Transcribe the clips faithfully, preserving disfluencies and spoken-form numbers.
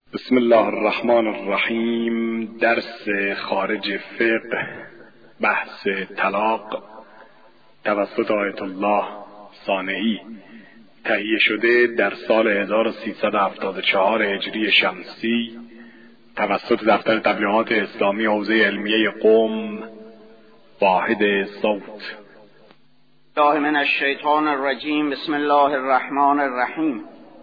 بسم الله الرحمن الرحیم. درس خارج فقه، بحث طلاق، توسط آیت الله صانعی، تهیه شده در سال هزار و سیصد و هفتاد و چهار هجری شمسی توسط دفتر تبلیغات اسلامی حوزه علمیه قم، واحد صوت. الله من الشیطان الرجیم. بسم الله الرحمن الرحیم.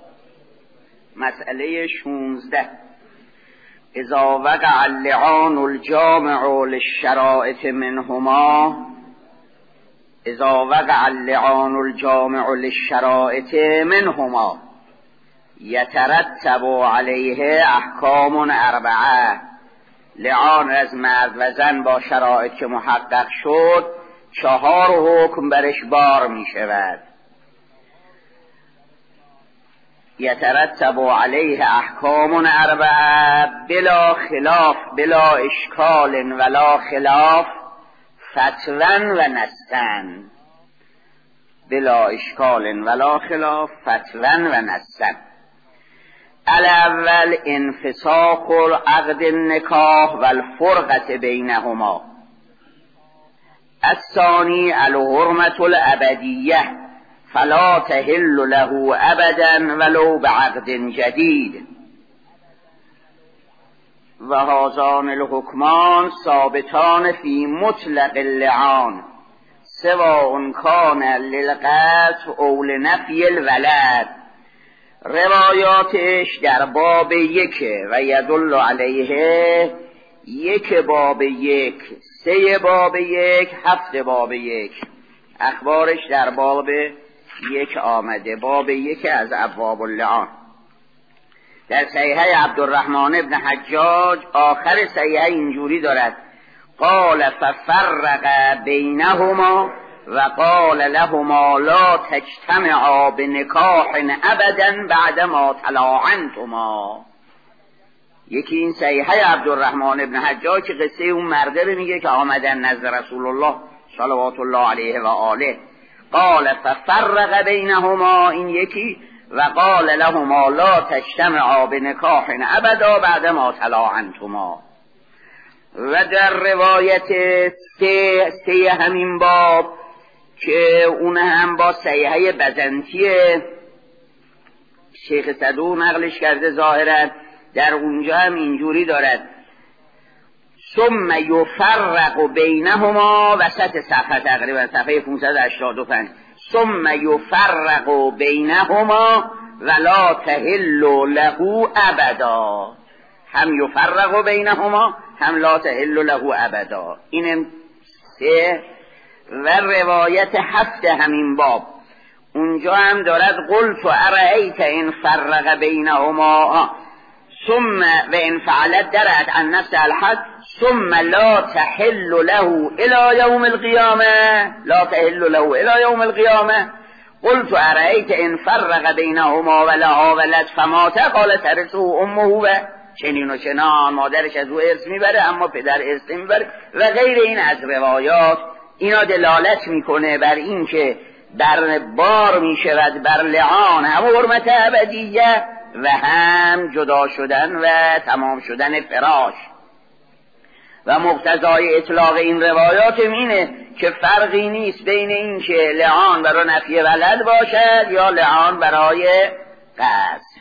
مسئله شونزده. اذا وقع اللعان الجامع للشرائط منهما اذا وقع اللعان الجامع للشرائط منهما یترتب علیه احکام اربعه. لعان از مرد و زن با شرایط که محقق شد، چهار حکم برش بار می شود. یترتب علیه احکام اربعه بلا خلاف بلا اشکال ولا خلاف فتوا و نصا. بلا اشکال ولا خلاف فتوا و نصا. الاول انفساخ عقد النکاح و الفرقة بینهما. الثانی الحرمة الابدیه فلا تحل له ابدا ولو بعقد جدید. و هذان الحکمان ثابتان فی مطلق اللعان سواء کان للقطع او لنفی الولد. روایاتش در باب یک و یدل علیه یک باب یک، سه باب یک، هفت باب یک. اخبارش در باب یک آمده، باب یک از ابواب اللعان. در صحیحه عبدالرحمن ابن حجاج آخر صحیحه اینجوری دارد: قال ففرق بینهما و قال لهما لا تجتمعا بنکاح ابدا بعدما تلاعنتما. یکی این صحیحه عبدالرحمن ابن حجاج که قصه اون مرده رو میگه که آمدن نزد رسول الله صلوات الله علیه و آله. قال ففرق بینهما این یکی، و قال لهما لا تجتمعا بنکاح ابدا بعدما تلاعنتما. و در روایت سه, سه همین باب که اون هم با صحیحه بزنطی شیخ صدوق نقلش کرده ظاهرا، در اونجا هم اینجوری دارد: ثم یفرق بینهما، وسط صفحه تقریبا صفحه پانصد و هشتاد و پنج، ثم یفرق بینهما ولا تحل له ابدا. هم یفرق بینهما هم لا تحل له ابدا. اینم سه. و روایت هفت همین باب اونجا هم دارد: قلت ارأیت ان فرق بینهما ثم و ان فعلت درت عن نفس الحد ثم لا تحل له الى يوم القيامه لا تحل له الى يوم القيامه. قلت ارأیت ان فرق بینهما ولها ولد فمات قال ترثه امه و چنین و چنان، مادرش از او ارث میبره اما پدر ارث میبره و غیر این از روایات. اینا دلالت میکنه بر این که بر بار میشود بر لعان هم حرمت ابدیه و هم جدا شدن و تمام شدن فراش. و مقتضای اطلاق این روایات اینه که فرقی نیست بین این که لعان برای نفی ولد باشد یا لعان برای قذف.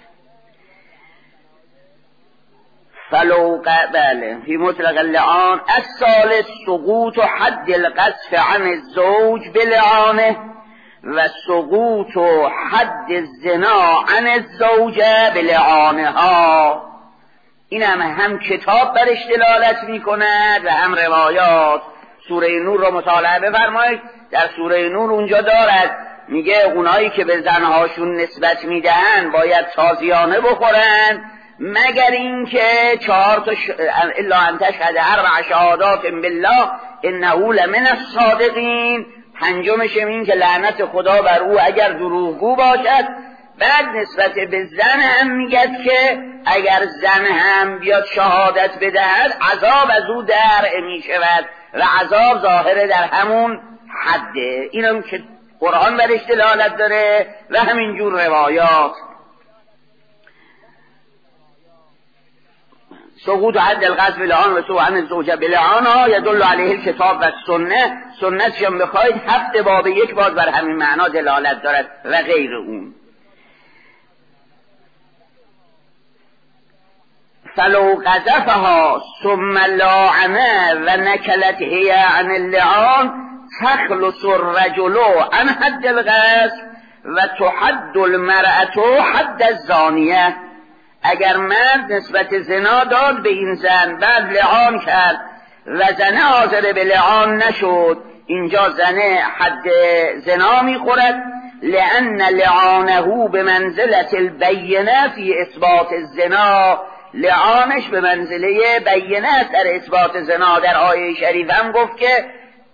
فلو قبل فی مطلق اللعان. الثالث سقوط حد القذف عن الزوج بلعانه و سقوط حد الزنا عن الزوجه بلعانها. این هم هم کتاب برش دلالت می کند و هم روایات. سوره نور رو مطالعه بفرمایید. در سوره نور اونجا دارد میگه اونایی که به زنهاشون نسبت میدهن باید تازیانه بخورن، مگر اینکه چهار تا ش... الا ان تشهد اربع شهادات بالله انه لمن الصادقین. پنجمش این که لعنت خدا بر او اگر دروغگو باشد. بعد نسبت به زن هم میگد که اگر زن هم بیاد شهادت بدهد عذاب از او درع می شود و عذاب ظاهره در همون حده. اینم که قرآن برش دلالت داره و همینجور روایات. سقوط حد القذف لعان و سوء عن الزوجه بلعان ها یدل علیه الکتاب و سنه. سنت شما بخواید هفت باب یک باز بر همین معنا دلالت دارد و غیر اون. فلو قذفها ثم لاعنه و نکلت هی عن اللعان تخلص الرجل عن حد القذف و تحد المرأة حد الزانیه. اگر مرد نسبت زنا داد به این زن بعد لعان کرد و زنه حاضر به لعان نشد، اینجا زنه حد زنا میخورد، لأن لعانه به منزلت البینه فی اثبات الزنا. لعانش به منزله بینه است در اثبات زنا. در آیه شریف هم گفت که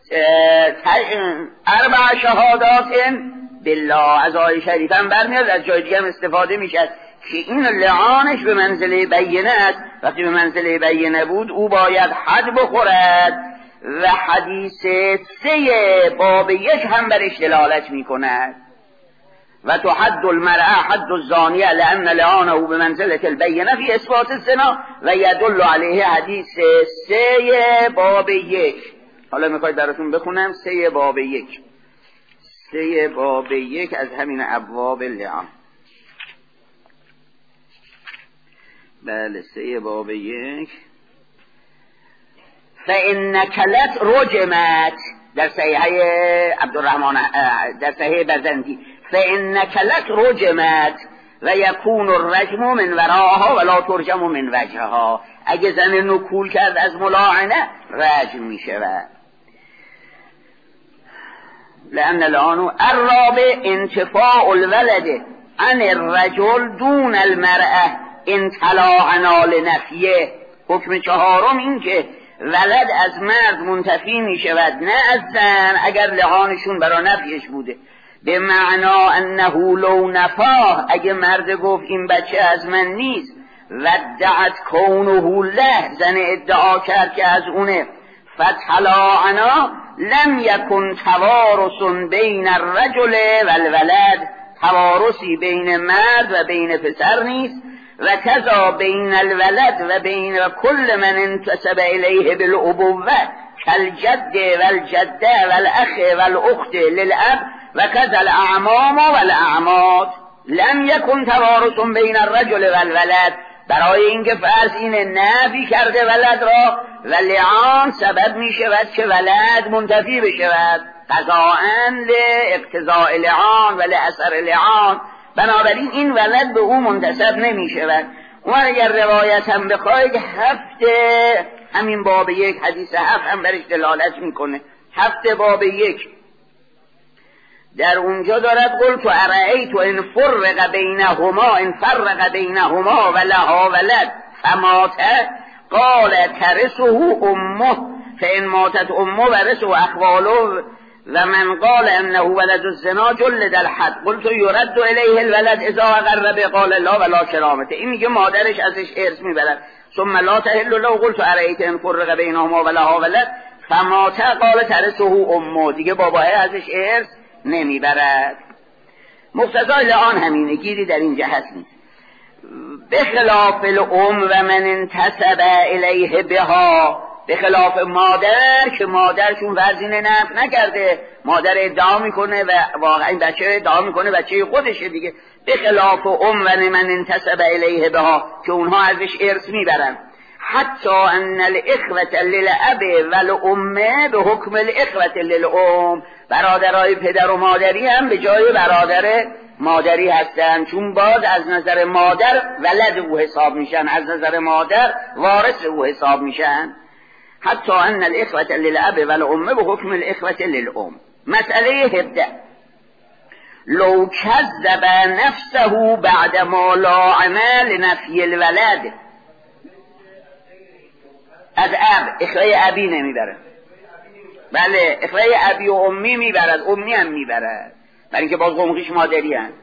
اربع شهادات بالله. از آیه شریف هم برمیاد، از جای دیگه هم استفاده میشه که این لعانش به منزله بینه است. وقتی به منزله بینه بود او باید حد بخورد و حدیث سه باب یک هم برش دلالت میکند. و تحد المرأة حد الزانیه لأن لعانه به منزله البینه فی اثبات الزنا و یدل علیه حدیث سه باب یک. حالا میخواید براتون بخونم سه باب یک. سه باب یک از همین ابواب لعان. بله سه باب یک. فإن نکلت رجمت در صحیح عبدالرحمن در صحیح بزنتی فإن نکلت رجمت و یکون الرجم من وراها ولا ترجم من وجهها. اگه زن نکول کرد از ملاعنه رجم می شود. لأن الآن الرابع انتفاع الولد عن الرجل دون المرأة ان تلاعنا لنفیه. حکم چهارم این که ولد از مرد منتفی می شود نه از زن اگر لعانشون برای نفیش بوده. به معنا انه لو نفاه، اگه مرد گفت این بچه از من نیست، ودعت کونه له، زن ادعا کرد که از اونه، فتلاعنا لم یکن توارث بین الرجل والولد، توارثی بین مرد و بین پسر نیست، و کذا بین الولد و بین و کل من انتسب الیه بالابوه کالجد والجده والاخ والاخت للاب و کذا الاعمام والاعمات لم یکن توارث بین الرجل والولد. برای اینکه فرض اینه نفی کرده ولد را و لعان سبب می شود که ولد منتفی بشود قضاءً لاقتضاء لعان و لاثر لعان. بنابراین این ولد به او منتسب نمی شود. و اگر روایت هم بخواید هفته همین باب یک حدیث هفت هم برش دلالت میکنه. هفته باب یک در اونجا دارد قلت ارأیت ان فرق بینهما ان فرق بینهما و لها ولد فمات قال ترثه امه فان ماتت امه ورثه اخواله و من قال انه ولد الزنا جلد الحد قلت یرد الیه الولد اذا قرب قال لا ولا کرامته. این میگه مادرش ازش ارث میبرد. ثم لا تحل له قلت ارأیت ان فرق بینهما و لها ولد فمات قال ترثه امه. دیگه باباه ازش ارث نمیبرد. مقتضای لعان همینه، گیری در این جهت نیست. به خلاف الام و من انتسب الیه بها، به خلاف مادر که مادر چون ورزینه نفت نکرده، مادر ادعا میکنه و واقعا این بچه ادعا میکنه بچه خودشه دیگه. به خلاف ام و من انتسب الیه بها که اونها ازش ارث میبرن. حتی ان الاخوة للاب والام به حکم الاخوة للام، برادرای پدر و مادری هم به جای برادر مادری هستن، چون باز از نظر مادر ولد او حساب میشن، از نظر مادر وارث او حساب میشن. حتی ان الاخوة للاب والام به حکم الاخوة للام. مسئله هفده لو کذب نفسه بعد ما لاعن لنفی الولد. از اب اخوه ابی نمیبره. بله اخوه ابی و امی میبرد، امی هم میبرد، برای اینکه باز قومخیش مادری هم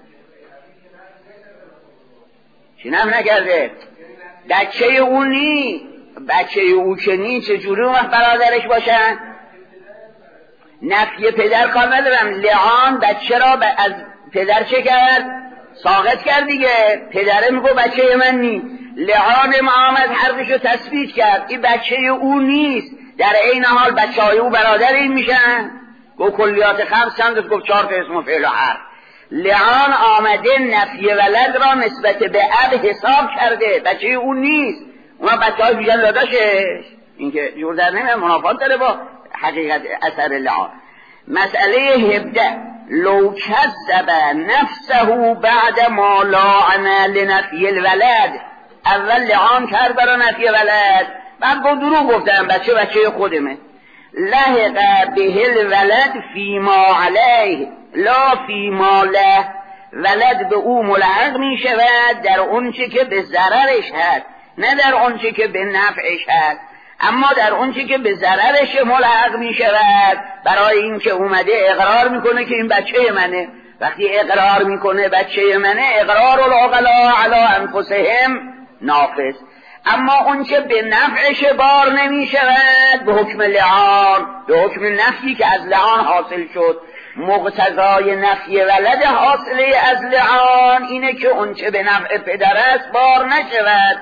چی نم نکرده بچه او نی، بچه او که نی چجوری اون وقت برادرش باشن؟ نفی پدر کار ندارم. لعان بچه را از پدر چه کرد؟ ساقط کرد دیگه. پدره میگو بچه من نی، لعان محمد حرفشو تثبیت کرد، این بچه او نیست، در این حال بچه های او برادر این میشن. گفت کلیات خمس چند است؟ گفت چهار تا اسم و فعل و حرف. لعان آمده نفی ولد را نسبت به اب حساب کرده، بچه او نیست، اونا بچه های بیشن داداشش. این که جور در نمیاد، منافات داره با حقیقت اثر لعان. مسئله هبده لو کذب نفسه بعد ما لعن لنفی الولد، اول لعان کرد برای نفی ولد، بعد گفت دروغ گفتم بچه بچه خودمه. لحق به الولد فیما علیه لا فیما له، ولد به او ملحق می شود در اونچه که به ضررش هست، نه در اونچه که به نفعش هست. اما در اونچه که به ضررش ملحق می شود، برای این که اومده اقرار میکنه که این بچه منه، وقتی اقرار میکنه بچه منه، اقرار العقلاء علی انفسهم نافذ. اما اونچه به نفعش بار نمی شود به حکم لعان، به حکم نفی که از لعان حاصل شد. مقتضای نفی ولد حاصله از لعان اینه که اونچه به نفع پدر است بار نشود.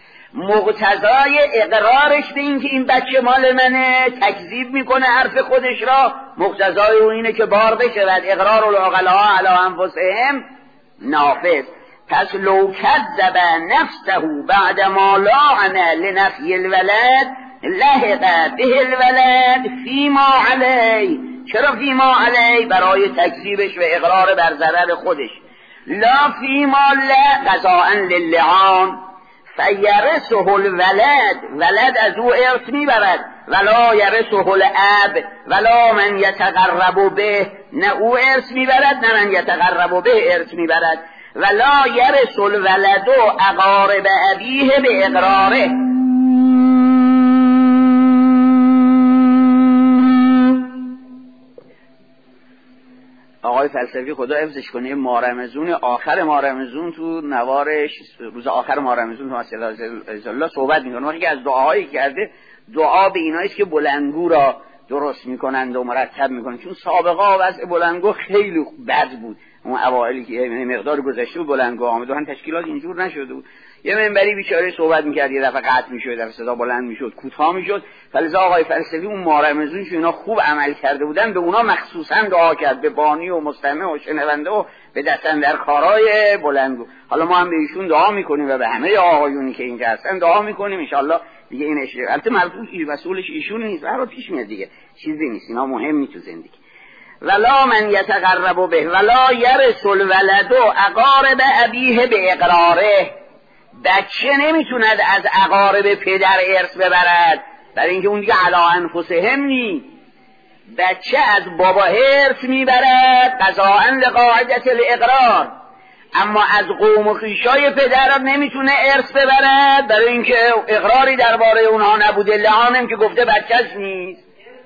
مقتضای اقرارش به این که این بچه مال منه، تکذیب میکنه حرف خودش را، مقتضای اون اینه که بار بشود. اقرار العقلاء علی انفسهم نافذ. پس لو کذب نفسه بعد ما لعن لنفی الولد لحق به الولد فیما علی. چرا فیما علی؟ برای تکذیبش و اقرار بر ضرر خودش. لا فیما لا قضاء للعان فیرثه الولد، ولد از او ارث میبرد. ولا یرثه الاب ولا من یتقرب به، نه او ارث میبرد نه من یتقرب به ارث میبرد. ولا یرث الولد اقارب ابیه به اقراره. آقای فلسفی خدا حفظش کنه مارمزون، آخر مارمزون تو نوارش، روز آخر مارمزون تو مسئله الله صحبت میکنه. وقتی که از دعاهایی کرده، دعا به اینایی است که بلندگو را درست میکنند و مرتب میکنند، چون سابقه وضع بلندگو خیلی بد بود. اون اوائلی که مقدار گذشته بود بلندگو آمد و هم تشکیلات اینجور نشده بود. یه منبری بیچاره صحبت میکرد، یه دفعه قطع میشد، یه دفعه صدا بلند میشد، کوتاه میشد. فلذا آقای فلسفی اون مارمزونش اینا خوب عمل کرده بودن، به اونا مخصوصا دعا کرد، به بانی و مستمع و شنونده و به دستن در کارهای بلندگو. حالا ما هم به ایشون دعا میکنیم و به همه آقایونی که اینجا هستن دعا میکنیم ان شاءالله دیگه این اشاره. البته مربوط مسئولش ایشون نیست، هر پیش میاد دیگه، چیزی نیست، اینا مهمی تو زندگی. ولا من یتقرب به ولا یرث الولد اقارب ابیه به اقراره. بچه نمیتوند از اقارب پدر ارث ببرد، برای اینکه اون دیگه علی انفسهم نی. بچه از بابا ارث میبرد قضاء لقاعدة الاقرار، اما از قوم و خویشای پدر نمیتونه ارث ببرد، برای اینکه اقراری درباره اونها نبوده. لعانم که گفته بچهش نیست.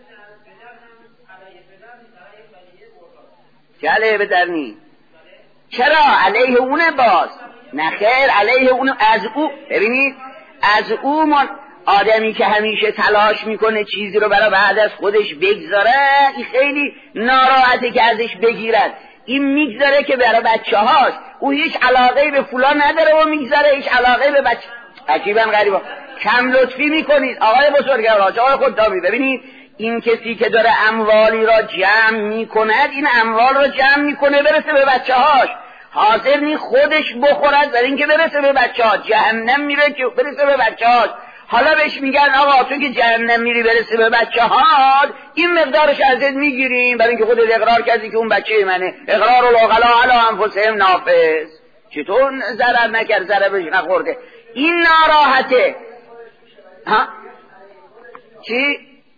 چه علیه پدر نی؟ چرا علیه اونه؟ باز نه خیر، علیه اون از او. ببینید از او من آدمی که همیشه تلاش میکنه چیزی رو برای بعد از خودش بگذاره، این خیلی ناراحته که ازش بگیرد. این میگذاره که برای بچه هاست، او هیچ علاقه به فلان نداره و میگذاره، هیچ علاقه به بچه. عجیبا غریبا کم لطفی میکنید آقای بزرگوار، آقای خدامی. ببینید این کسی که داره اموالی را جمع میکند، این اموال را جمع میکنه برسه به بچه هاش، حاضر نی خودش بخورد برای اینکه برسه به بچه ها. جهنم میره که برسه به بچه ها. حالا بهش میگن آقا تو که جهنم میری برسه به بچه ها، این مقدارش ازت میگیریم برای اینکه خودت اقرار کردی که اون بچه منه. اقرار العقلاء علی انفسهم نافذ. چطور ضرر نکرد، ضرر بهش نخورده؟ این ناراحته. ها چی؟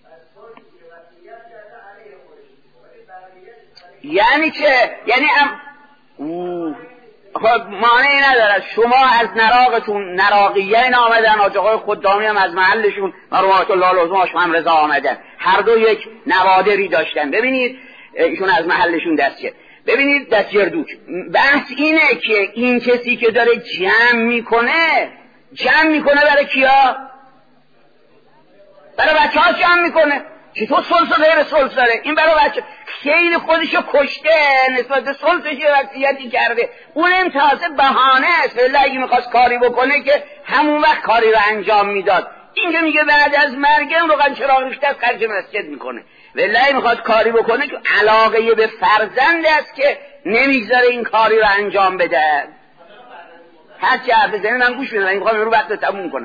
یعنی چه؟ یعنی ام اوه خب مانعی ندارد شما از نراقتون، نراقیین آمدن، آجاقای خدامی هم از محلشون مرحومت الله لازم آشم رضا آمدن، هر دو یک نوادری داشتن. ببینید ایشون از محلشون دستگیر. ببینید دستگیر دوک. بحث اینه که این کسی که داره جمع میکنه، جمع میکنه برای کیا؟ برای بچه ها جمع میکنه. چطور سلس و غیر سلس داره؟ این برای بچه خیلی خودشو کشته، نسبت به سلطش وصیتی کرده، اونم تازه بهانه است. ولی اگه میخواست کاری بکنه که همون وقت کاری رو انجام میداد. این که میگه بعد از مرگم روغن چراغ ریخته از خرج مسجد میکنه، ولی میخواد کاری بکنه که علاقه به فرزند است که نمیگذاره این کاری رو انجام بده. هر چه حرف بزنه من گوش میدم، میخوام رو وقت تموم کنم.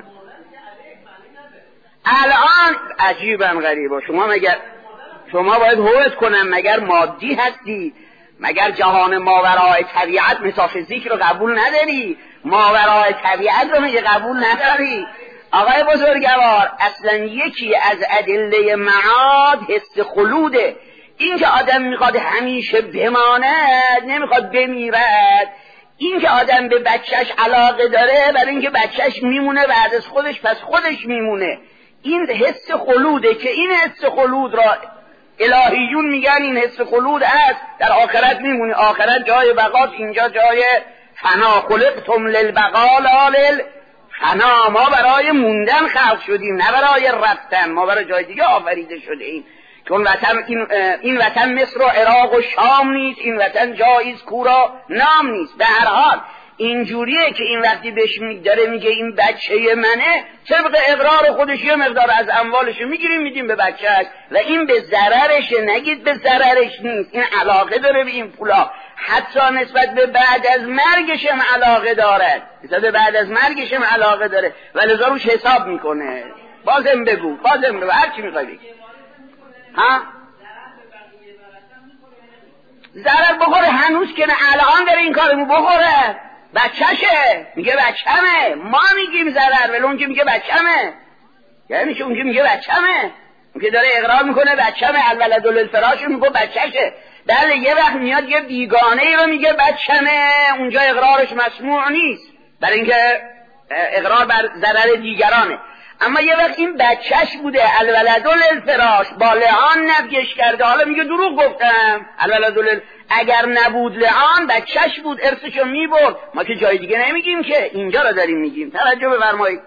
الان عجیبم غریبه، شما مگر شما باید هویت کنم مگر مادی هستی؟ مگر جهان ماورای طبیعت متافیزیک رو قبول نداری؟ ماورای طبیعت رو میگه قبول نداری؟ آقای بزرگوار، اصلا یکی از ادله معاد حس خلوده. این که آدم میخواد همیشه بماند، نمیخواد بمیرد. این که آدم به بچهش علاقه داره برای اینکه بچهش میمونه بعد از خودش، پس خودش میمونه. این حس خلوده که این حس خلود را الهیون میگن این حس خلود است، در آخرت میمونه. آخرت جای بقاست، اینجا جای فنا. خلقتم للبقا لا للفنا. ما برای موندن خلق شدیم، نه برای رفتن. ما برای جای دیگه آفریده شده ایم. چون وطن این, این وطن مصر و عراق و شام نیست، این وطن جاییز کورا نام نیست. به هر حال اینجوریه که این وقتی بهش داره میگه این بچه منه، طبق اقرار خودش یه مقدار از اموالش میگیریم میدیم به بچهش و این به ضررشه. نگید به ضررش نیست، این علاقه داره به این پولا. حتی نسبت به بعد از مرگش هم علاقه داره، نسبت به بعد از مرگش هم علاقه داره و لذا روش حساب میکنه. بازم بگو، بازم بگو، هر چی میخوای بگی. ها؟ ضرر بخوره هنوز که نه، الان داره این کارمو بخوره. بچهشه، میگه بچه‌مه. ما میگیم ضرر، ولی اون که میگه بچه‌مه، یعنی که اون که میگه بچه‌مه، اون که داره اقرار میکنه بچه‌مه، الولد للفراش میگه بچهشه. بله یه وقت میاد یه بیگانه ای رو میگه بچه‌مه، اونجا اقرارش مسموع نیست، برای اینکه اقرار بر ضرر دیگرانه. اما یه وقت این بچهش بوده، الولد للفراش، با لعان نفیش کرده، حالا میگه دروغ گفتم. الولد لل اگر نبود لعان بچهش بود، ارثشو میبرد. ما که جای دیگه نمیگیم که، اینجا رو داریم میگیم. توجه بفرمایید.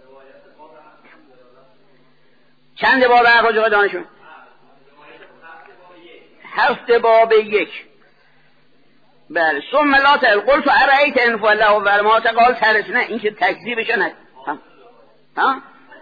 چند باب اخراج دانشون؟ هفت باب یک. بله. ثم لا تل قلت ارأیت ان فعله و ما قال ترس. نه این که تکذیبش نه. ها ها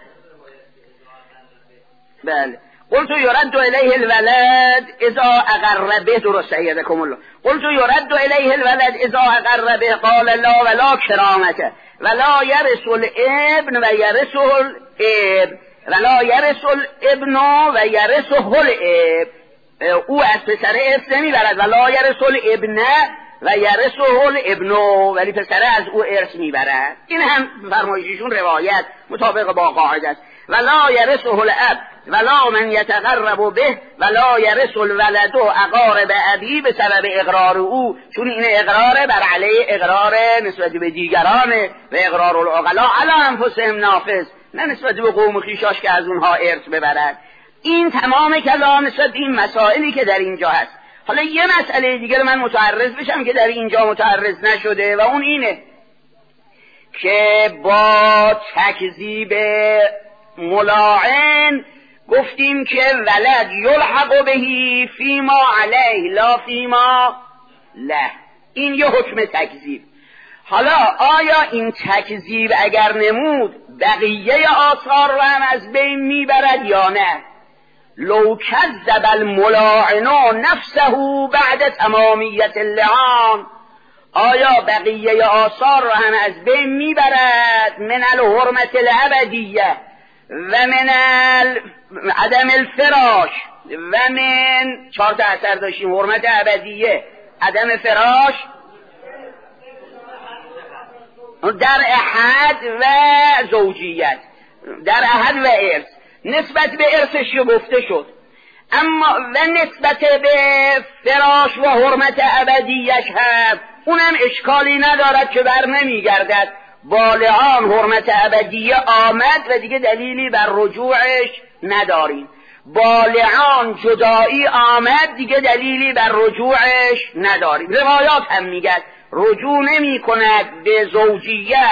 بله. قلت يرد الیه الولد اذا اقر به. درست ایدکم الله. قلت يرد الیه الولد اذا اقر به قال لا ولا کرامته ولا يرث الابن و يرثه الابن ولا يرث الابن و يرثه الابن. او از پسر ارث نمیبرد، ولا يرث الابن و يرثه الابن، ولی پسر از او ارث میبرد. این هم فرمایششون روایت مطابق با قاعده است. ولا يرثه الاب ولا من يتقرب به ولا يرث الولد اقارب ابی به سبب اقرار او، چون این اقرار بر علیه اقرار نسبت به دیگرانه و اقرار العقلاء علی انفسهم نافذ، نه نسبت به قوم خویشاش که از اونها ارث ببرد. این تمام کلام نسبت به این مسائلی که در اینجا هست. حالا یه مسئله دیگر من متعرض بشم که در اینجا متعرض نشده و اون اینه که با تکذیب ملاعن گفتیم که ولد یلحق بهی فیما علیه لا فیما له. این یه حکم تکذیب. حالا آیا این تکذیب اگر نمود بقیه آثار رو هم از بین میبرد یا نه؟ لو کذب الملاعن نفسه بعد تمامیت اللعان، آیا بقیه آثار رو هم از بین میبرد؟ من الحرمت الابدیه و من عدم الفراش و من چهار تا اثر داشتیم: حرمت ابدیه، عدم فراش، در احد و زوجیت، در احد و ارث. نسبت به ارثش گفته شد، اما و نسبت به فراش و حرمت ابدیش هم اونم اشکالی ندارد که بر نمیگردد. بالعان حرمت ابدیه آمد و دیگه دلیلی بر رجوعش نداریم. بالعان جدایی آمد، دیگه دلیلی بر رجوعش نداریم. روایات هم میگن رجوع نمی کند به زوجیت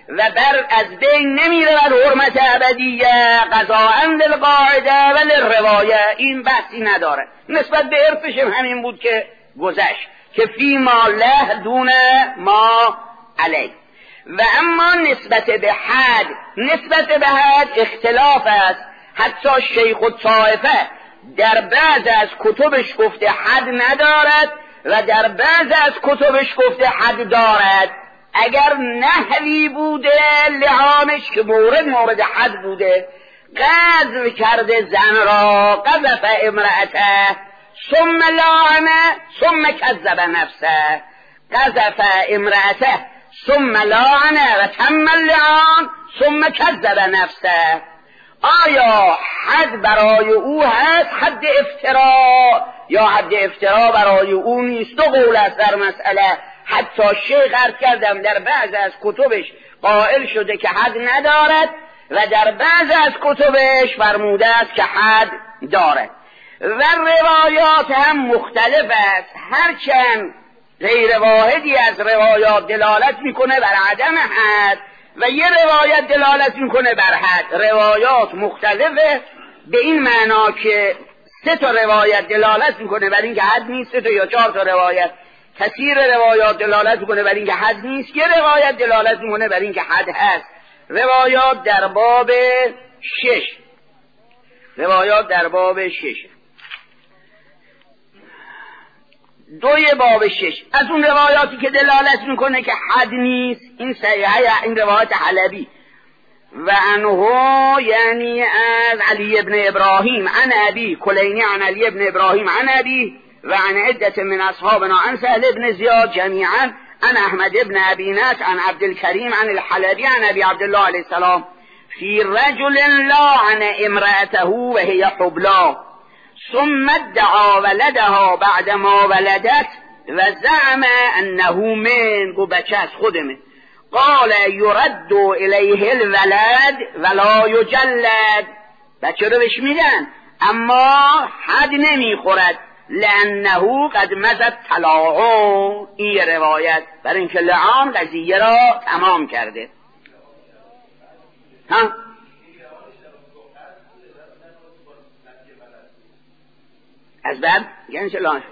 و بر از بین نمیره بر حرمت ابدیه قضاء للقاعده و للروایه. این بحثی نداره. نسبت به عرفش همین بود که گذشت که فی ما له دون ما علی. و اما نسبت به حد، نسبت به حد اختلاف است. حتی شیخ الطائفه در بعض از کتبش گفته حد ندارد و در بعض از کتبش گفته حد دارد. اگر نحوی بوده لعانش که مورد مورد حد بوده، قذف کرده زن را، قذف امرأته ثم لعنه ثم کذب نفسه، قذف امرأته ثم لعنه و تم اللعان ثم کذب نفسه. آیا حد برای او هست حد افترا یا حد افترا برای او نیست؟ دو قول است در مسئله. حتی شیخ عرض کردم در بعض از کتبش قائل شده که حد ندارد و در بعض از کتبش فرموده است که حد دارد. و روایات هم مختلف است. هرچند غیر واحدی از روایات دلالت میکنه بر عدم حد و یه روایت دلالت میکنه بر حد. روایات مختلفه به این معنا که سه تا روایت دلالت میکنه بر این که حد نیست، سه تا یا چهار تا روایت. کثیر روایات دلالت میکنه بر این که حد نیست، یه روایت دلالت میکنه بر این که حد هست. روایات در باب شش روایات در باب شش دوی باب شش از اون روایاتی که دلالت میکنه که حد نیست این صحیحه، این روایت حلبی و عنه یعنی از علی ابن ابراهیم عن ابی کلینی عن علی ابن ابراهیم عن ابی و عن عدت من اصحابنا عن سهل ابن زیاد جمیعا عن احمد ابن ابی نصر عن عبدالکریم عن الحلبی عن ابی عبدالله علیه السلام فی رجل لعن امرأته و هی حبلا ثم ادعا ولدها بعد ما ولدت و زعم انه من، گو بچه از خودمه، قال یرد الیه الولد ولا یجلد، بچه رو بهش میدن اما حد نمیخورد، لانه قد مزد طلاعه. این روایت برای اینکه لعان قضیه را تمام کرده. ها از بعد یعنی چه لعان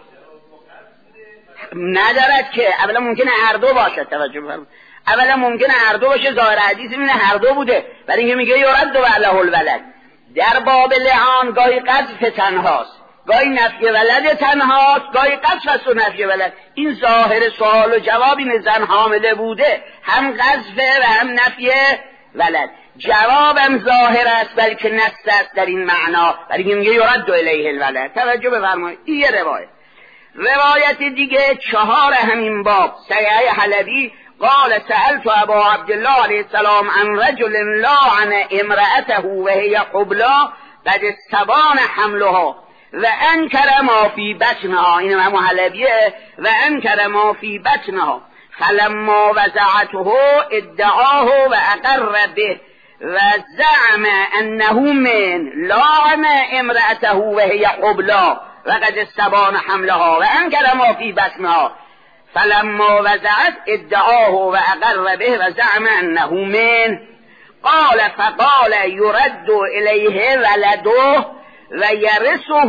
ندارد که اولا ممکنه هر دو باشه. توجه بفرمایید، اولا ممکنه هر دو باشه. ظاهر حدیث اینه هر دو بوده، برای اینکه میگه یرد و علیه الولد. در باب لعان گاهی قذف تنهاست، گاهی نفی ولد تنهاست، گاهی قذف است و نفی ولد. این ظاهر سوال و جواب این زن حامله بوده، هم قذف و هم نفی ولد. جوابم ظاهر است بلکه نص است در این معنا، برای اینکه میگه یرد الیه الولد. توجه بفرمایید، این یه روایت. روایت دیگه چهار همین باب صحیح حلبی قال سألت ابا عبدالله علیه السلام عن رجل لعن امرأته و هی حبلا قد استبان حملها و انکر ما فی بطنها. این هم حلبیه. و انکر ما فی بطنها فلما وضعته ادعاه و اقر به و زعم انه من لعن امرأته و هی حبلا و قد استبان حملها و انکر ما فی بطنها فلما وضعت ادعاه و اقر به و زعم انه من. قال فقال يرد الیه ولده و یرثه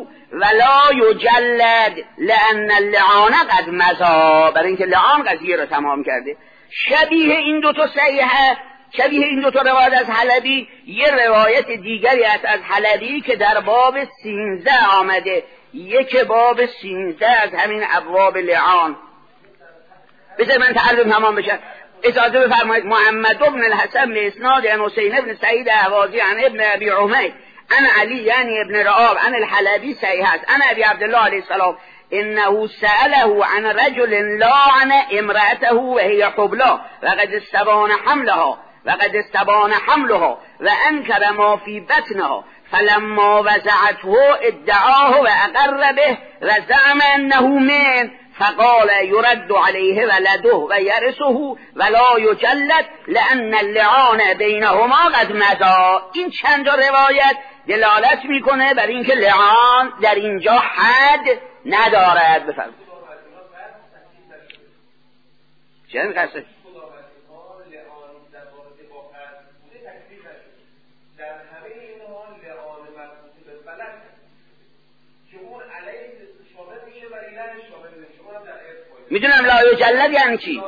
ولا یجلد لان اللعان قد مضى، برای اینکه لعان قضیه رو تمام کرده. شبیه این دو تا صحیحه، شبیه این دو تا روایت از حلبی یه روایت دیگری است از حلبی که در باب سینزده آمده، یک باب سینزده از همین ابواب لعان. بذار من تعرض تمام بشه. اجازه بفرمایید. محمد بن الحسن به اسناد عن حسین بن سعید اهوازی عن ابن ابی عمیر عن علی یعنی ابن رعاب عن الحلبی صحیح است عن ابی عبدالله علیه السلام انه سأله عن رجل لعن امرأته و هی حبلا و قد استبان حملها و قد استبان حملها و انکر ما فی بطنها فلما وضعته ادعاه و اقر به و زعم انه من. فقال يرد عليه ولده و یرثه ولا یجلد لان اللعان بینهما قد مضى. این چند روایت دلالت میکنه بر اینکه لعان در اینجا حد ندارد. بفرمایید. چه می‌خواسته؟ میدونم لا یجلد یعنی چی.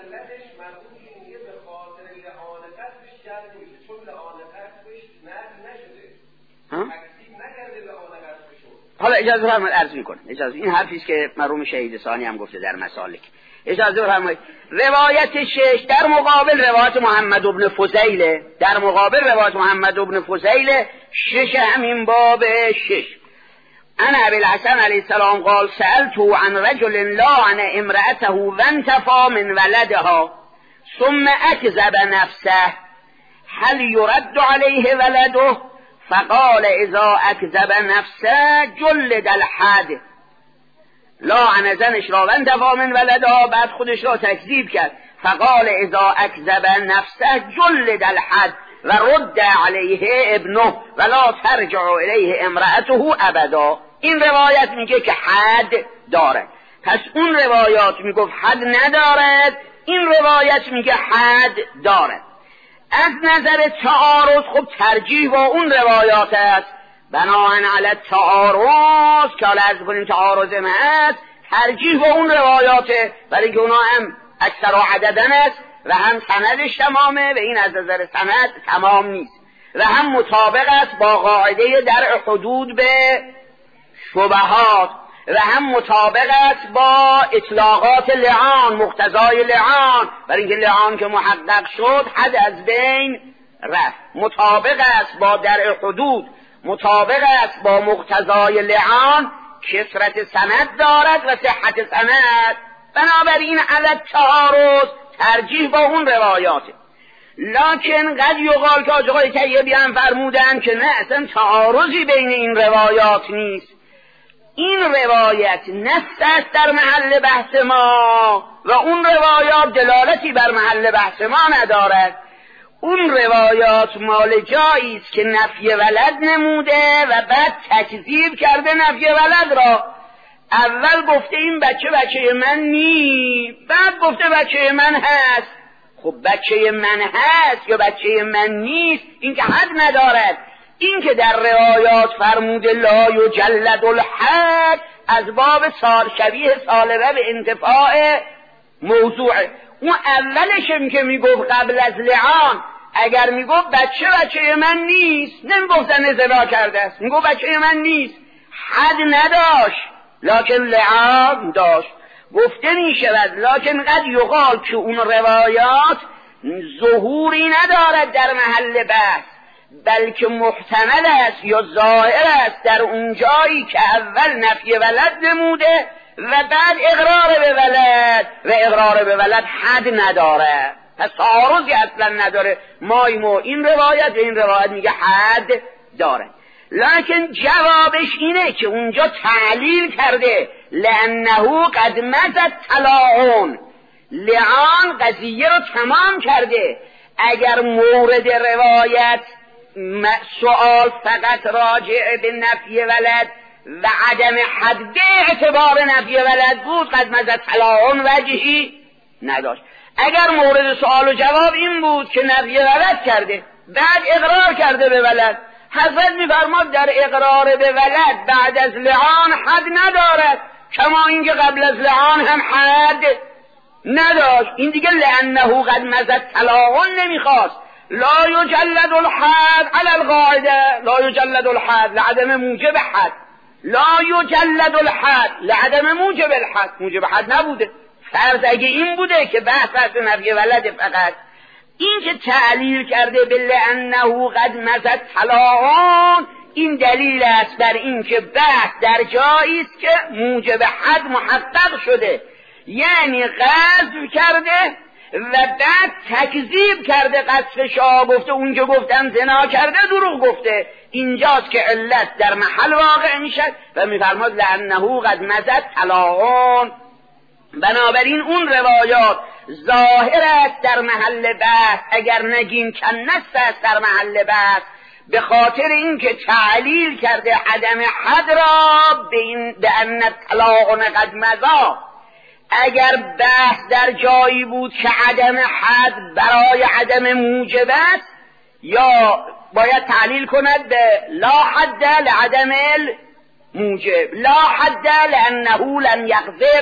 حالا اجازه فرمایید عرض میکنم. اجازه این حرفی است که مرحوم شهید ثانی هم گفته در مسالک. اجازه فرمایید. روایت شش در مقابل روایت محمد بن فضیل، در مقابل روایت محمد بن فضیل شش همین باب شش. انا ابی الحسن علیه السلام قال سألت عن رجل لعن امرأته وانتفى من ولدها ثم اکذب نفسه هل يرد عليه ولده فقال اذا اکذب نفسه جلد الحد. لعن زنش را وانتفى من ولدها، بعد خودش را تکذیب کرد. فقال اذا اکذب نفسه جلد الحد و رد علیه ابنه ولا ترجع الیه امرأته ابدا. این روایت میگه که حد داره، پس اون روایات میگفت حد ندارد، این روایت میگه حد داره. از نظر تعارض خب ترجیح با اون روایات است، بناهن علی تعارض که حالا عرض کنیم تعارض ما است، ترجیح با اون روایاته، برای اینکه اونا هم اکثر و عددن است و هم سندش تمامه و این از نظر سند تمام نیست و هم مطابق است با قاعده درع حدود به شبهات و هم مطابق است با اطلاقات لعان، مقتضای لعان، برای اینکه لعان که محقق شد حد از بین رفت. مطابق است با درع حدود، مطابق است با مقتضای لعان، کثرت سند دارد و صحت سند. بنابراین علی تعارض ترجیح با اون روایاته. لکن قد یقال که آقای طیبی هم فرمودن که نه، اصلا تعارضی بین این روایات نیست، این روایت نص است در محل بحث ما و اون روایات دلالتی بر محل بحث ما ندارد. اون روایات مال جایی است که نفی ولد نموده و بعد تکذیب کرده نفی ولد را. اول گفته این بچه بچه من نی، بعد گفته بچه من هست. خب بچه من هست یا بچه من نیست این که حد ندارد. این که در روایات فرموده لا یجلد الحد از باب سال شبیه سالبه به انتفاع موضوعه. اون اولشم که میگفت قبل از لعان اگر میگفت بچه بچه من نیست نمیگفت زن زنا کرده است، میگفت بچه من نیست، حد نداشت لکن لعان داشت. گفته میشود لکن قد یقال که اون روایات ظهوری ندارد در محل بحث، بلکه محتمل است یا ظاهر است در اون جایی که اول نفی ولد نموده و بعد اقرار به ولد و اقرار به ولد حد نداره، پس تعارضی اصلا نداره. مایمو این روایت و این روایت میگه حد داره. لکن جوابش اینه که اونجا تعلیل کرده لانه قد مضت تلاعن، لعان قضیه رو تمام کرده. اگر مورد روایت سؤال فقط راجع به نفی ولد و عدم حد به اعتبار نفی ولد بود قد مضت تلاعن وجهی نداشت. اگر مورد سؤال و جواب این بود که نفی ولد کرده بعد اقرار کرده به ولد، حضرت می‌فرماد در اقرار به ولد بعد از لعان حد ندارد، کما اینکه قبل از لعان هم حد نداشت. این دیگه لانه قد مضت تلاعن نمیخواست. لا یجلد الحد علی القاعده، لا یجلد الحد لعدم موجب حد، لا یجلد الحد لعدم موجب الحد، موجب حد نبوده. فرض اگه این بوده که بحث از نفی ولد فقط، این که تعلیل کرده به لانه قد مضت تلاعن این دلیل است بر این که بحث در جایی است که موجب حد محقق شده، یعنی قذف کرده و بعد تکذیب کرده. قذف شاه گفته اون که گفتم زنا کرده دروغ گفته، اینجاست که علت در محل واقع میشه و میفرماد لانه قد مضت تلاعن. بنابراین اون روایات ظاهر است در محل بحث، اگر نگیم کنست است در محل بحث، به خاطر اینکه تعلیل کرده عدم حد را به این به ان تلاعن قد مضی. اگر بحث در جایی بود که عدم حد برای عدم موجب است، یا باید تعلیل کند به لا حد لعدم موجب، لا حد لانه لم یقذف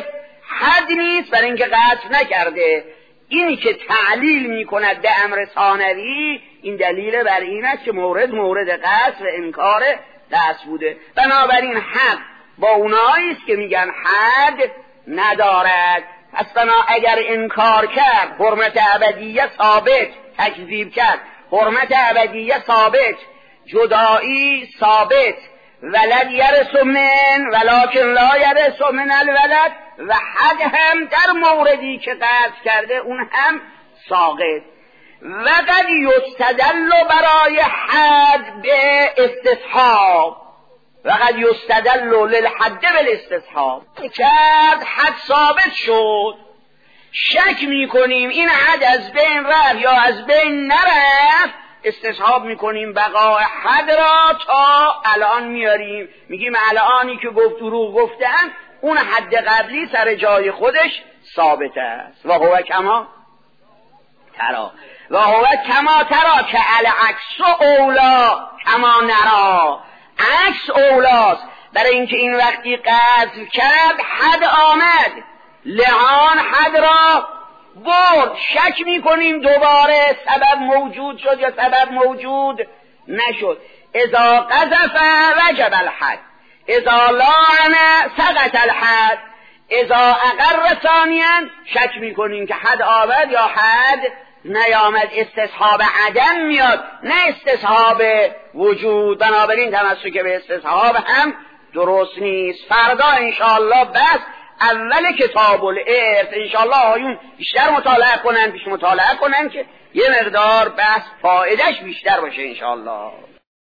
حد نیست برای اینکه قطع نکرده. اینی که تعلیل میکند به امر ثانوی، این دلیل بر این است که مورد مورد قطع و انکار قطع بوده. بنابراین حق با اونایی است که میگن حد ندارد. پس بنا اگر انکار کرد حرمت ابدیه ثابت، تکذیب کرد حرمت ابدیه ثابت، جدایی ثابت، ولد یرث من ولکن لا یرث من الولد، و حد هم در موردی که قطع کرده اون هم ساقط. و قد یستدل برای حد به استصحاب، و قد یستدل للحد بالاستصحاب. کرد حد ثابت شد، شک میکنیم این حد از بین رفت یا از بین نرفت، استصحاب میکنیم بقای حد را تا الان میاریم، میگیم الانی که گفت دروغ گفتن، اون حد قبلی سر جای خودش ثابت است. و هو کما ترا و هو کما ترا که العکس اولا کما نرا، عکس اولاست. برای اینکه این وقتی قطع کرد حد آمد، لعان حد را برد، شک میکنیم دوباره سبب موجود شد یا سبب موجود نشد. اذا قذف وجب الحد، اذا لعن سقط الحد، اذا اقر ثانیا شک میکنیم که حد آمد یا حد نیامد. استصحاب عدم میاد نه استصحاب وجود. بنابراین تمسک به استصحاب هم درست نیست. فردا انشاءالله بس اول کتاب الارث انشاءالله آیون بیشتر مطالعه کنن، پیش مطالعه کنن که یه مقدار بس فایدهش بیشتر باشه انشاءالله.